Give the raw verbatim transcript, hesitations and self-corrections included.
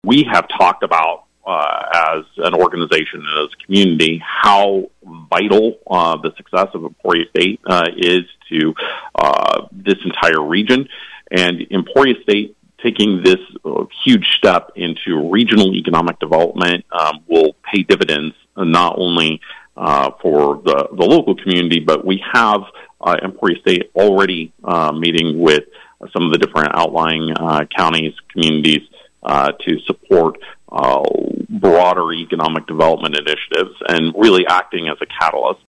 we have talked about uh, as an organization and as a community how vital uh, the success of Emporia State uh, is to uh, this entire region. And Emporia State taking this uh, huge step into regional economic development um, will pay dividends uh, not only uh, for the, the local community, but we have uh, Emporia State already uh, meeting with some of the different outlying uh, counties, communities uh, to support uh, broader economic development initiatives and really acting as a catalyst.